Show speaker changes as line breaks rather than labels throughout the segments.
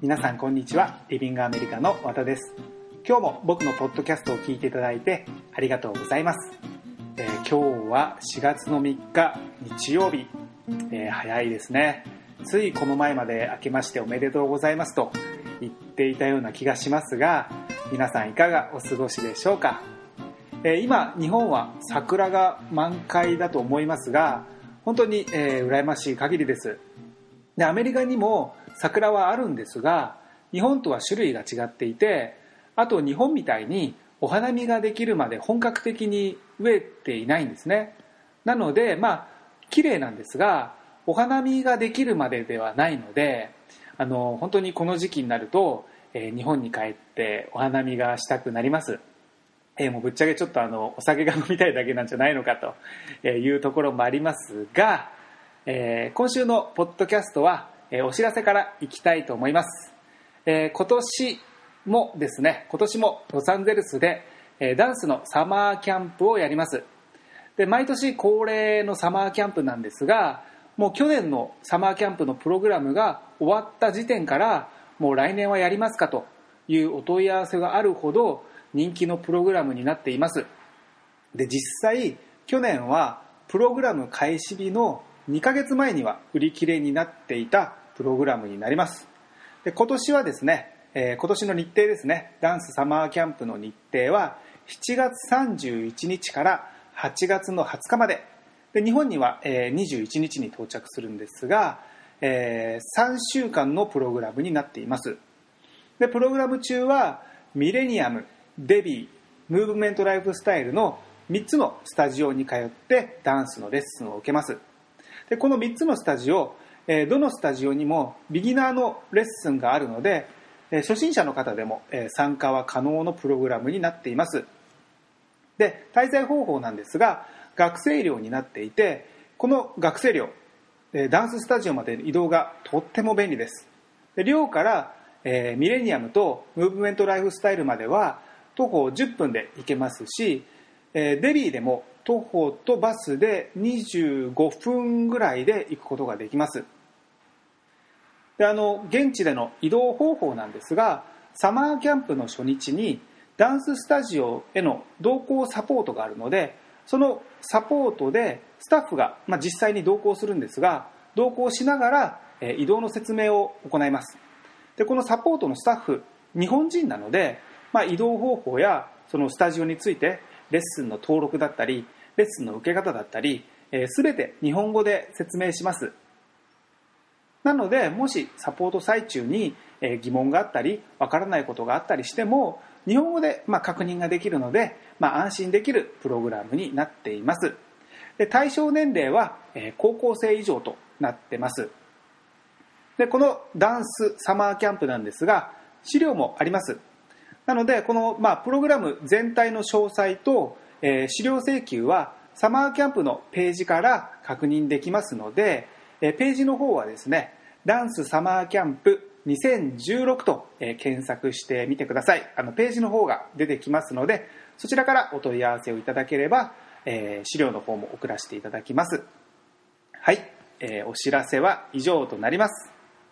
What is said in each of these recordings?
皆さんこんにちは。リビングアメリカの和田です。今日も僕のポッドキャストを聞いていただいてありがとうございます。今日は4月の3日日曜日、早いですね。ついこの前まで明けましておめでとうございますと言っていたような気がしますが、皆さんいかがお過ごしでしょうか。今日本は桜が満開だと思いますが、本当に、羨ましい限りです。で、アメリカにも桜はあるんですが、日本とは種類が違っていて、あと日本みたいにお花見ができるまで本格的に植えていないんですね。なので綺麗なんですが、お花見ができるまでではないので、本当にこの時期になると、日本に帰ってお花見がしたくなります。もうぶっちゃけちょっとお酒が飲みたいだけなんじゃないのかというところもありますが、今週のポッドキャストは、お知らせからいきたいと思います。今年もロサンゼルスで、ダンスのサマーキャンプをやります。で、毎年恒例のサマーキャンプなんですが、もう去年のサマーキャンプのプログラムが終わった時点から、もう来年はやりますかというお問い合わせがあるほど人気のプログラムになっています。で、実際去年はプログラム開始日の2ヶ月前には売り切れになっていたプログラムになります。で、今年はですね、今年の日程ですね、ダンスサマーキャンプの日程は7月31日から8月の20日まで。で、日本には21日に到着するんですが、3週間のプログラムになっています。で、プログラム中はミレニアム、デビー、ムーブメントライフスタイルの3つのスタジオに通ってダンスのレッスンを受けます。で、この3つのスタジオ、どのスタジオにもビギナーのレッスンがあるので、初心者の方でも参加は可能のプログラムになっています。で、滞在方法なんですが、学生寮になっていて、この学生寮、ダンススタジオまでの移動がとっても便利です。で、寮からミレニアムとムーブメントライフスタイルまでは徒歩10分で行けますし、デビーでも徒歩とバスで25分ぐらいで行くことができます。で、現地での移動方法なんですが、サマーキャンプの初日にダンススタジオへの同行サポートがあるので、そのサポートでスタッフが、実際に同行するんですが、同行しながら移動の説明を行います。で、このサポートのスタッフ、日本人なので、移動方法やそのスタジオについてレッスンの登録だったり、レッスンの受け方だったり、全て日本語で説明します。なので、もしサポート最中に疑問があったり、わからないことがあったりしても、日本語で確認ができるので、安心できるプログラムになっています。で、対象年齢は高校生以上となってます。で、このダンスサマーキャンプなんですが、資料もあります。なので、このプログラム全体の詳細と資料請求はサマーキャンプのページから確認できますので、ページの方はですね、ダンスサマーキャンプ2016と検索してみてください。ページの方が出てきますので、そちらからお問い合わせをいただければ、資料の方も送らせていただきます。はい、お知らせは以上となります。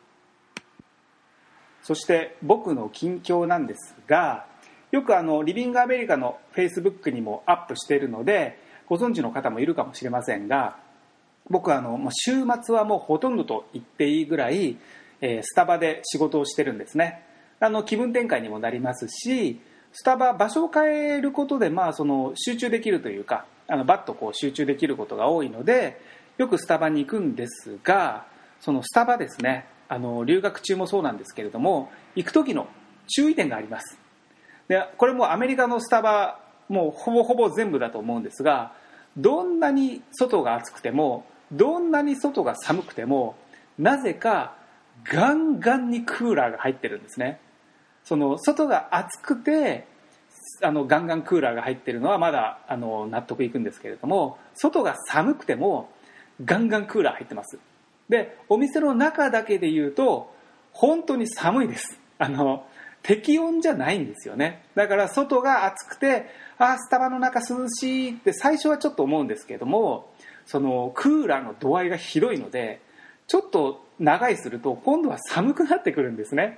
そして僕の近況なんですが、よくリビングアメリカの Facebook にもアップしているのでご存知の方もいるかもしれませんが、僕は週末はもうほとんどと言っていいぐらいスタバで仕事をしてるんですね。気分転換にもなりますし、スタバ場所を変えることでその集中できるというか、バッと集中できることが多いので、よくスタバに行くんですが、そのスタバですね、留学中もそうなんですけれども、行く時の注意点があります。で、これもアメリカのスタバもうほぼほぼ全部だと思うんですが、どんなに外が暑くても、どんなに外が寒くても、なぜかガンガンにクーラーが入ってるんですね。その外が暑くてガンガンクーラーが入ってるのはまだ納得いくんですけれども、外が寒くてもガンガンクーラー入ってます。で、お店の中だけで言うと本当に寒いです。適温じゃないんですよね。だから外が暑くて、スタバの中涼しいって最初はちょっと思うんですけれども、そのクーラーの度合いがひどいので、ちょっと長居すると今度は寒くなってくるんですね。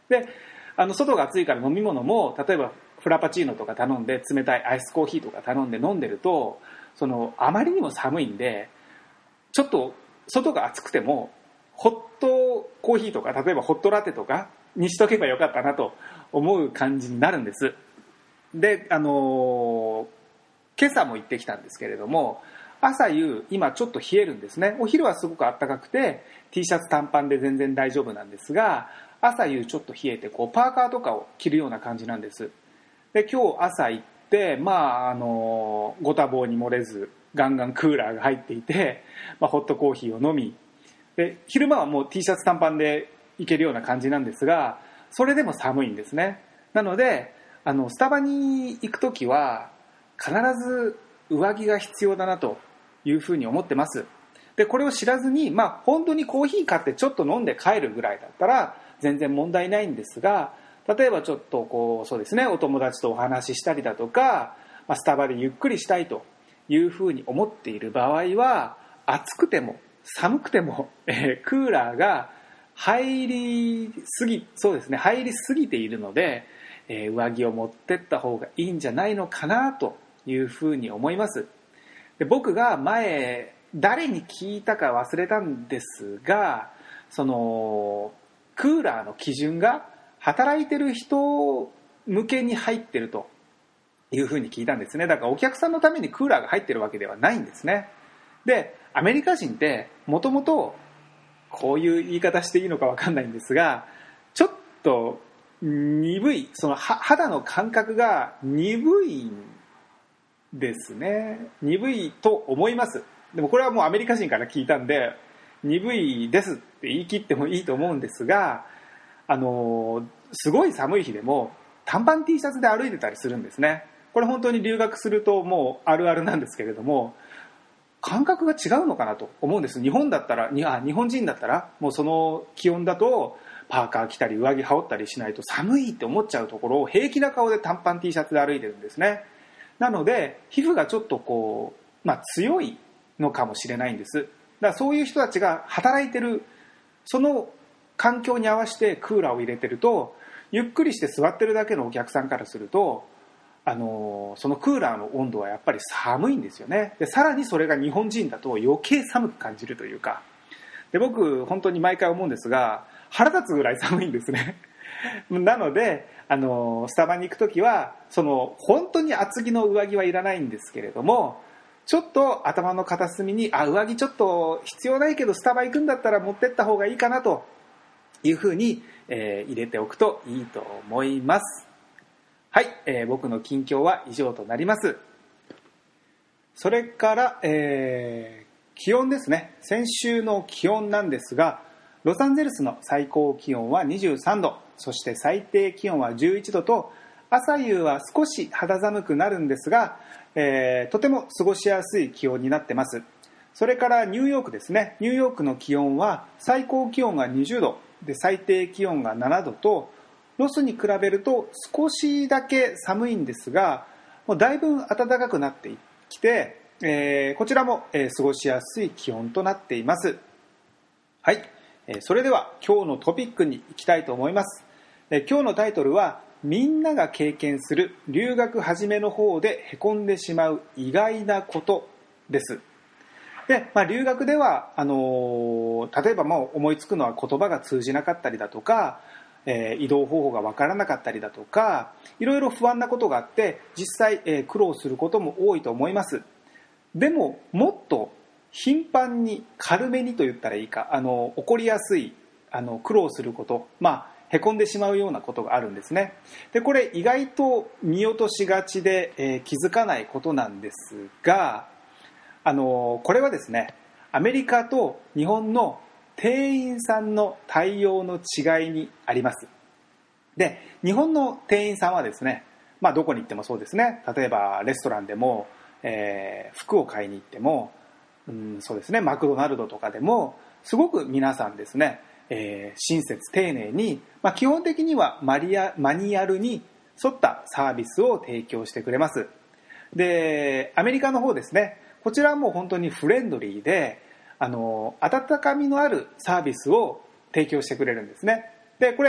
で外が暑いから飲み物も例えばフラパチーノとか頼んで冷たいアイスコーヒーとか頼んで飲んでるとあまりにも寒いんでちょっと外が暑くてもホットコーヒーとか例えばホットラテとかにしとけばよかったなと思う感じになるんです。で今朝も行ってきたんですけれども朝夕今ちょっと冷えるんですね。お昼はすごく暖かくて T シャツ短パンで全然大丈夫なんですが朝夕ちょっと冷えてパーカーとかを着るような感じなんです。で今日朝行ってご多忙に漏れずガンガンクーラーが入っていて、ホットコーヒーを飲みで昼間はもう T シャツ短パンで行けるような感じなんですがそれでも寒いんですね。なのでスタバに行くときは必ず上着が必要だなというふうに思ってます。でこれを知らずに、本当にコーヒー買ってちょっと飲んで帰るぐらいだったら全然問題ないんですが例えばちょっとそうですねお友達とお話ししたりだとか、スタバでゆっくりしたいというふうに思っている場合は暑くても寒くても、クーラーが入りすぎているので、上着を持ってった方がいいんじゃないのかなというふうに思います。で僕が前誰に聞いたか忘れたんですがクーラーの基準が働いてる人向けに入ってるというふうに聞いたんですね。だからお客さんのためにクーラーが入ってるわけではないんですね。でアメリカ人ってもともとこういう言い方していいのか分かんないんですがちょっと鈍い肌の感覚が鈍いんですね。鈍いと思います。でもこれはもうアメリカ人から聞いたんで鈍いですって言い切ってもいいと思うんですがすごい寒い日でも短パン T シャツで歩いてたりするんですね。これ本当に留学するともうあるあるなんですけれども感覚が違うのかなと思うんです。日本人だったらもうその気温だとパーカー着たり上着羽織ったりしないと寒いって思っちゃうところを平気な顔で短パン T シャツで歩いてるんですね。なので皮膚がちょっと強いのかもしれないんです。だからそういう人たちが働いてるその環境に合わせてクーラーを入れてるとゆっくりして座ってるだけのお客さんからするとそのクーラーの温度はやっぱり寒いんですよね。でさらにそれが日本人だと余計寒く感じるというかで僕本当に毎回思うんですが腹立つぐらい寒いんですね。なのでスタバに行くときは本当に厚着の上着はいらないんですけれどもちょっと頭の片隅に上着ちょっと必要ないけどスタバ行くんだったら持ってった方がいいかなというふうに、入れておくといいと思います。はい、僕の近況は以上となります。それから、気温ですね。先週の気温なんですがロサンゼルスの最高気温は23度そして最低気温は11度と朝夕は少し肌寒くなるんですが、とても過ごしやすい気温になってます。それからニューヨークですね。ニューヨークの気温は最高気温が20度で最低気温が7度とロスに比べると少しだけ寒いんですがもうだいぶ暖かくなってきて、こちらも、過ごしやすい気温となっています。はい、それでは今日のトピックに行きたいと思います。今日のタイトルはみんなが経験する留学初めの方でへこんでしまう意外なことです。で留学では例えば思いつくのは言葉が通じなかったりだとか、移動方法が分からなかったりだとかいろいろ不安なことがあって実際、苦労することも多いと思います。でももっと頻繁に軽めにと言ったらいいか起こりやすい苦労することへこんでしまうようなことがあるんですね。でこれ意外と見落としがちで、気づかないことなんですがこれはですねアメリカと日本の店員さんの対応の違いにあります。で日本の店員さんはですねどこに行ってもそうですね。例えばレストランでも、服を買いに行っても、そうですねマクドナルドとかでもすごく皆さんですね、親切丁寧に、基本的にはマニュアルに沿ったサービスを提供してくれます。でアメリカの方ですねこちらはもう本当にフレンドリーで温かみのあるサービスを提供してくれるんですね。でこれ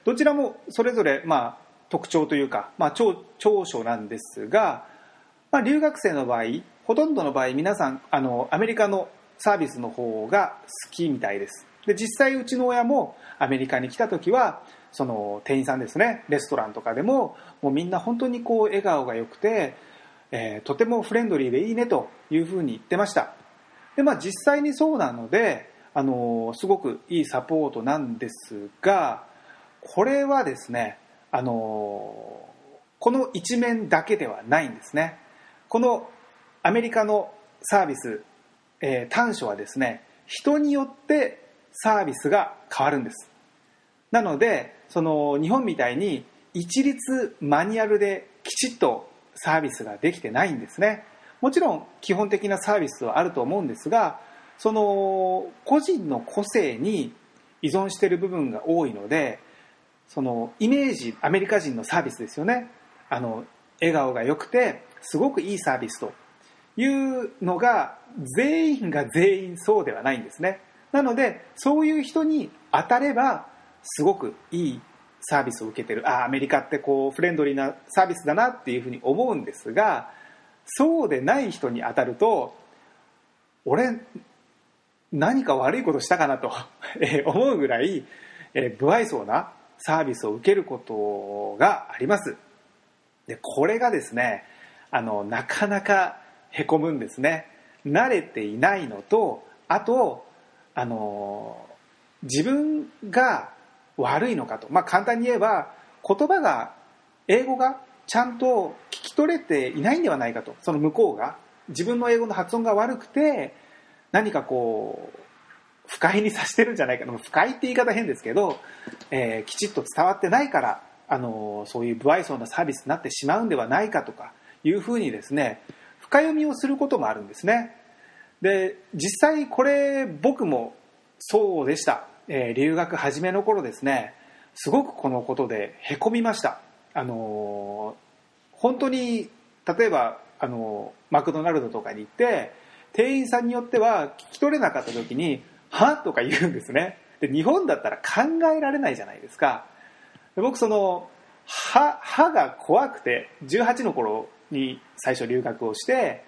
どちらもそれぞれ特徴というか、長所なんですが、留学生の場合ほとんどの場合皆さんアメリカのサービスの方が好きみたいです。で実際うちの親もアメリカに来た時はその店員さんですね、レストランとかでももうみんな本当に笑顔が良くて、とてもフレンドリーでいいねというふうに言ってました。で実際にそうなのですごくいいサポートなんですが、これはですねこの一面だけではないんですね。このアメリカのサービス、短所はですね、人によってサービスが変わるんです。なのでその日本みたいに一律マニュアルできちっとサービスができてないんですね。もちろん基本的なサービスはあると思うんですが、その個人の個性に依存している部分が多いので、そのイメージ、アメリカ人のサービスですよね、笑顔が良くてすごくいいサービスというのが全員が全員そうではないんですね。なのでそういう人に当たればすごくいいサービスを受けてる、アメリカってフレンドリーなサービスだなっていうふうに思うんですが、そうでない人に当たると俺何か悪いことしたかなと思うぐらい不愛想なサービスを受けることがあります。でこれがですねなかなかへこむんですね。慣れていないのと、あと自分が悪いのかと、簡単に言えば英語がちゃんと聞き取れていないんではないかと。その向こうが自分の英語の発音が悪くて何か不快にさせてるんじゃないか、不快って言い方変ですけど、きちっと伝わってないからそういう不愛想なサービスになってしまうんではないかとかいうふうにですね、深読みをすることもあるんですね。で実際これ僕もそうでした。留学初めの頃ですね、すごくこのことでへこみました。本当に例えばマクドナルドとかに行って店員さんによっては聞き取れなかった時にはとか言うんですね。で日本だったら考えられないじゃないですか。で僕歯が怖くて18の頃に最初留学をして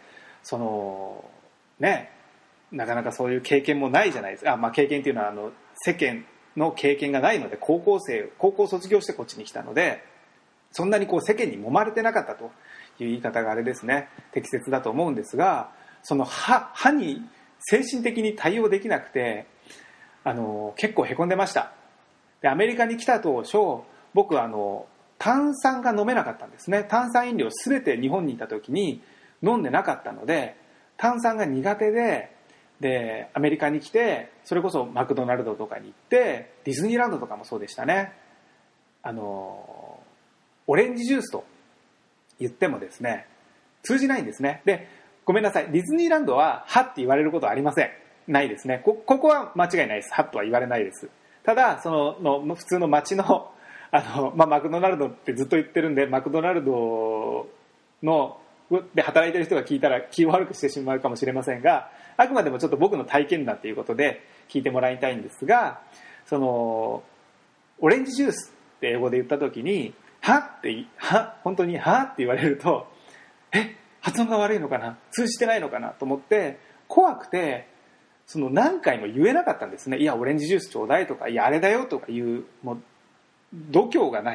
なかなかそういう経験もないじゃないですか。経験っていうのは世間の経験がないので、高校卒業してこっちに来たのでそんなに世間に揉まれてなかったという言い方があれですね、適切だと思うんですが、その歯に精神的に対応できなくて結構へこんでました。でアメリカに来た当初僕は炭酸が飲めなかったんですね。炭酸飲料すべて日本にいた時に飲んでなかったので炭酸が苦手でアメリカに来てそれこそマクドナルドとかに行ってディズニーランドとかもそうでしたね。オレンジジュースと言ってもですね通じないんですね。でごめんなさい、ディズニーランドははって言われることはありません。ないですね。ここは間違いないです。はとは言われないです。ただ普通の街のマクドナルドってずっと言ってるんで、マクドナルドで働いてる人が聞いたら気を悪くしてしまうかもしれませんが、あくまでもちょっと僕の体験談ということで聞いてもらいたいんですが、オレンジジュースって英語で言った時に本当にはって言われると発音が悪いのかな、通じてないのかなと思って怖くて何回も言えなかったんですね。いやオレンジジュースちょうだいとか、いやあれだよとかいうもう度胸がない、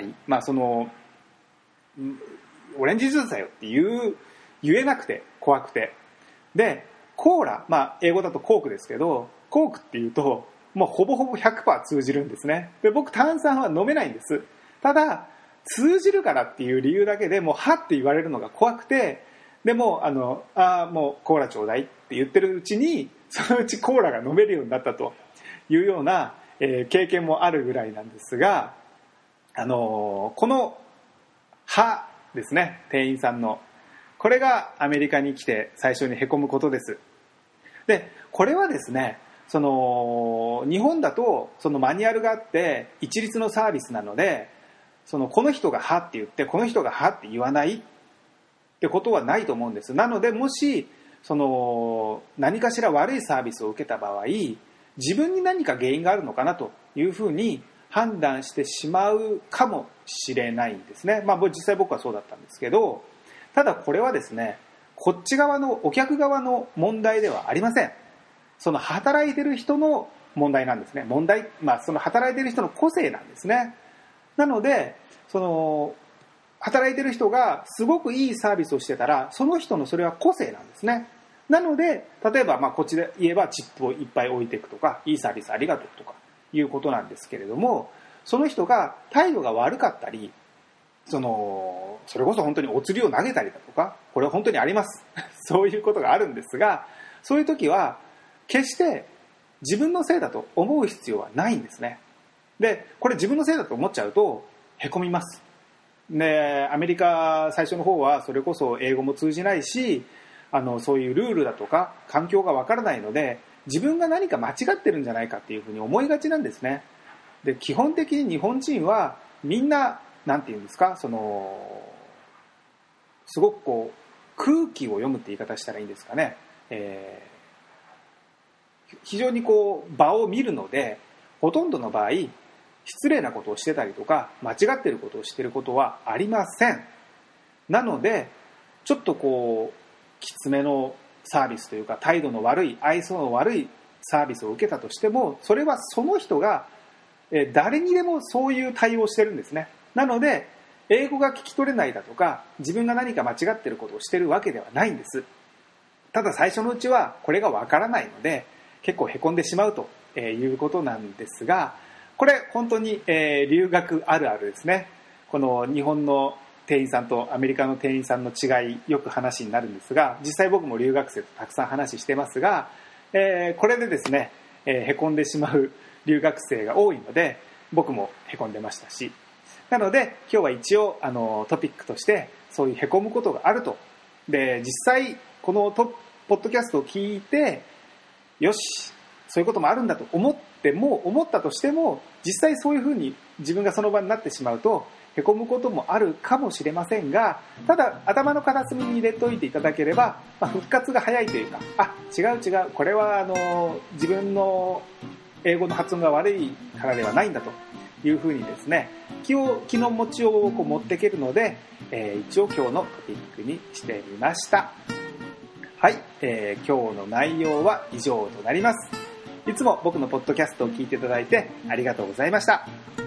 オレンジジュースだよって言えなくて怖くて、でコーラ、英語だとコークですけど、コークっていうともうほぼほぼ 100% 通じるんですね。で僕炭酸は飲めないんです。ただ通じるからっていう理由だけでもうはって言われるのが怖くて、でももうコーラちょうだいって言ってるうちにそのうちコーラが飲めるようになったというような、経験もあるぐらいなんですが、このはですね、店員さんのこれがアメリカに来て最初にへこむことです。でこれはですね日本だとマニュアルがあって一律のサービスなのでこの人がはって言ってこの人がはって言わないってことはないと思うんです。なのでもし何かしら悪いサービスを受けた場合、自分に何か原因があるのかなというふうに判断してしまうかもしれないんですね。実際僕はそうだったんですけど、ただこれはですね、こっち側のお客側の問題ではありません。その働いてる人の問題なんですね。その働いてる人の個性なんですね。なので、その働いてる人がすごくいいサービスをしてたら、その人のそれは個性なんですね。なので、例えばこっちで言えばチップをいっぱい置いていくとか、いいサービスありがとうとかいうことなんですけれども、その人が態度が悪かったり、それこそ本当にお釣りを投げたりだとか、これは本当にありますそういうことがあるんですが、そういう時は決して自分のせいだと思う必要はないんですね。で、これ自分のせいだと思っちゃうとへこみます。で、アメリカ最初の方はそれこそ英語も通じないし、そういうルールだとか環境がわからないので、自分が何か間違ってるんじゃないかっていうふうに思いがちなんですね。で、基本的に日本人はみんななんていうんですか、すごく空気を読むって言い方したらいいんですかね。非常に場を見るので、ほとんどの場合失礼なことをしてたりとか間違ってることをしていることはありません。なのでちょっときつめのサービスというか、態度の悪い、愛想の悪いサービスを受けたとしても、それはその人が誰にでもそういう対応をしてるんですね。なので英語が聞き取れないだとか、自分が何か間違ってることをしてるわけではないんです。ただ最初のうちはこれがわからないので結構へこんでしまうということなんですが、これ本当に留学あるあるですね。この日本の店員さんとアメリカの店員さんの違い、よく話になるんですが、実際僕も留学生とたくさん話してますが、これでですね、へこんでしまう留学生が多いので、僕もへこんでましたし、なので今日は一応トピックとしてそういうへこむことがあると。で、実際このポッドキャストを聞いて、よしそういうこともあるんだと思ったとしても、実際そういうふうに自分がその場になってしまうとへこむこともあるかもしれませんが、ただ頭の片隅に入れておいていただければ、復活が早いというか、違うこれは自分の英語の発音が悪いからではないんだというふうにですね、気の持ちを持っていけるので、一応今日のトピックにしてみました。はい、今日の内容は以上となります。いつも僕のポッドキャストを聞いていただいてありがとうございました。